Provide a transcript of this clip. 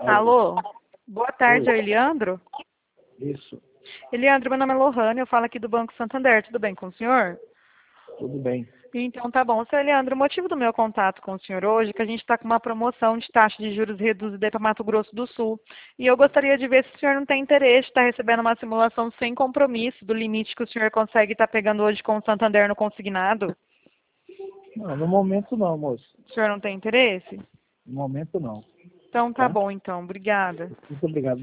Alô? Boa tarde, é o Oi, Eliandro. isso, Eliandro, meu nome é Lohane, eu falo aqui do Banco Santander, tudo bem com o senhor? tudo bem. Então tá bom. Seu Eliandro, o motivo do meu contato com o senhor hoje é que a gente está com uma promoção de taxa de juros reduzida para Mato Grosso do Sul. E eu gostaria de ver se o senhor não tem interesse, está recebendo uma simulação sem compromisso do limite que o senhor consegue estar pegando hoje com o Santander no consignado. Não, no momento não, moço. O senhor não tem interesse? No momento não, Então tá tá? bom, então. Obrigada. Muito obrigado.